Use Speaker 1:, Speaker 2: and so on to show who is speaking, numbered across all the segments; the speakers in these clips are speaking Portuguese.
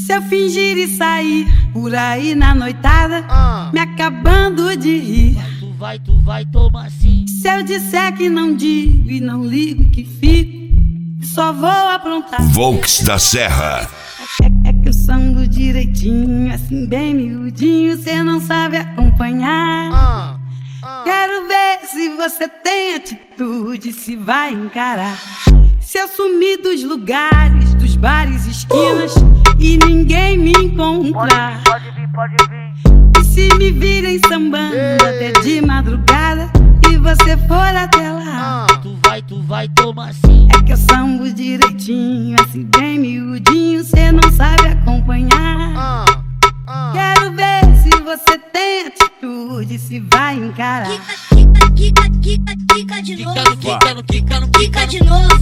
Speaker 1: Se eu fingir e sair por aí na noitada, me acabando de rir,
Speaker 2: Tu vai tomar sim.
Speaker 1: se eu disser que não digo e não ligo que fico, só vou aprontar.
Speaker 3: Volks da Serra.
Speaker 1: É que eu sambo direitinho, assim bem miudinho, cê não sabe acompanhar. Quero ver se você tem atitude, se vai encarar. Se eu sumir dos lugares, dos bares, esquinas, e ninguém me encontrar,
Speaker 2: Pode vir.
Speaker 1: e se me virem sambando até de madrugada e você for até lá,
Speaker 2: Tu vai tomar sim.
Speaker 1: é que eu sambo direitinho, assim bem miudinho, cê não sabe acompanhar. Quero ver se você tem atitude, se vai encarar.
Speaker 4: Quica de novo. Quica de novo.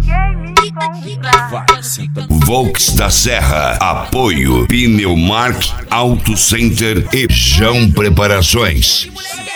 Speaker 3: Volks da Serra. Apoio Pneumark Auto Center e Jão Preparações.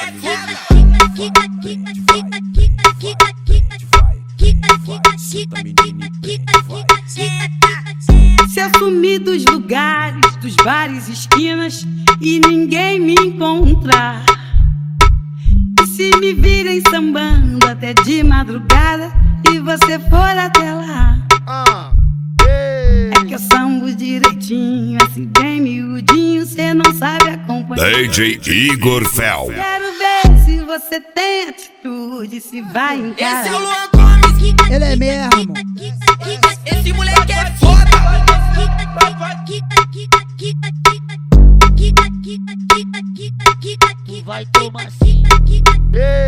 Speaker 1: Se eu sumir dos lugares, dos bares, esquinas, e ninguém me encontrar, e se me virem sambando até de madrugada e você for até lá, é que eu sambo direitinho, assim bem miudinho, cê não sabe acompanhar.
Speaker 3: DJ Igor Fel.
Speaker 1: Quero ver se você tem atitude, se vai encarar.
Speaker 5: Esse é o Luan Gomes,
Speaker 6: Ele é mesmo.
Speaker 5: esse moleque é foda.
Speaker 2: Tu vai tomar sim.